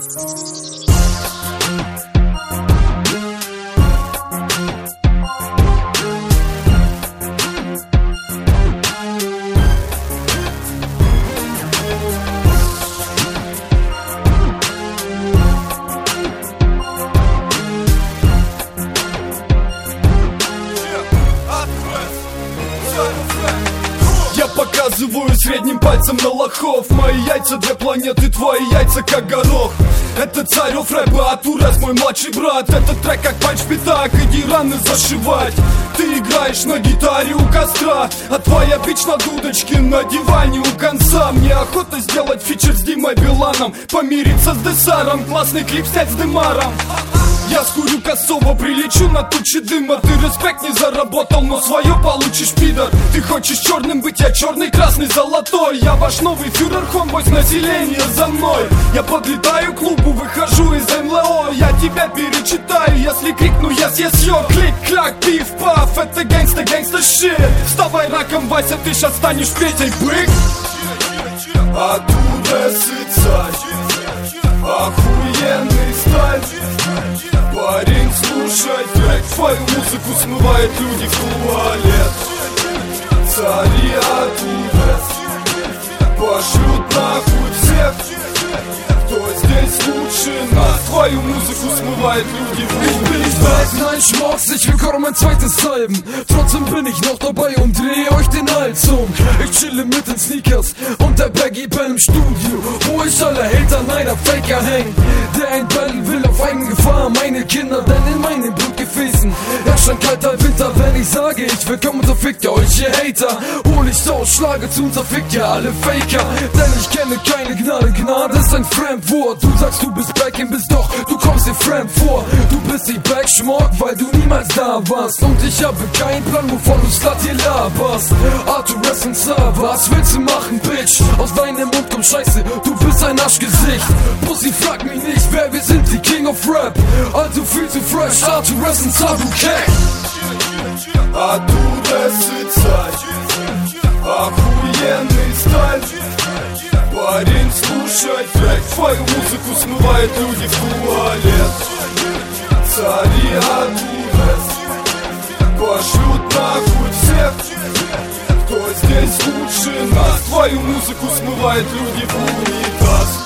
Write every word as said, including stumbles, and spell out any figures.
Я показываю средним пальцем на лохов. Мои яйца для планеты, твои яйца как горох. Это царев рэпа, а Турес мой младший брат. Этот трек как панч-пятак, иди раны зашивать. Ты играешь на гитаре у костра, а твоя бич на дудочке на диване у конца. Мне охота сделать фичер с Димой Биланом, помириться с Десаром, классный клип снять с Демаром. Я скурю косово, прилечу на тучи дыма. Ты респект не заработал, но свое получишь, пидор. Ты хочешь черным быть, я черный, красный, золотой. Я ваш новый фюрер, хомбойс, население за мной. Я подлетаю к клубу, выхожу из эм эл о. Я тебя перечитаю, если крикну yes, yes, yo. Клик-клак, пиф-паф, это гэнгста, гэнгста щит. Вставай раком, Вася, ты щас станешь Петей, бык. А Турес и царь, охуенный сталь. Парень, слушай трек, твою музыку смывает люди в туалет. Цари оттуда пошлют нахуй всех, кто здесь лучше нас. Твою музыку смывает люди в туалет. Nein, Schmocks, ich willkommen mein zweites Salben. Trotzdem bin ich noch dabei und drehe euch den Hals um. Ich chille mit den Sneakers und der Baggy Bell im Studio, wo ich alle Hater, einer Faker häng. Der ein Bell will auf eigene Gefahr meine Kinder, denn in meinen Blutgefäßen herrscht ein kalter Winter. Wenn ich sage, ich willkommen, so fickt ihr euch, ihr Hater. Hol ich aus, schlage zu und zerfickt ihr alle Faker. Denn ich kenne keine Gnade, Gnade ist ein Fremdwort. Du sagst, du bist back in, bist doch, du kommst dir fremd vor. Du bist nicht back, Schmock, weil du niemals da warst. Und ich habe keinen Plan, wovon du Slut hier laberst. Arthur und Sir, was willst du machen, Bitch? Aus deinem Mund kommt Scheiße, du bist ein Arschgesicht. Pussy, frag mich nicht, wer wir sind, die King of Rap. Also viel zu fresh, Arthur und Sir, du Keck. Турес и царь, охуенный сталь. Парень, слушай трек, твою музыку смывает люди в туалет. Цари оттуда пошлют нахуй всех, кто здесь лучше нас. Твою музыку смывает люди в унитаз.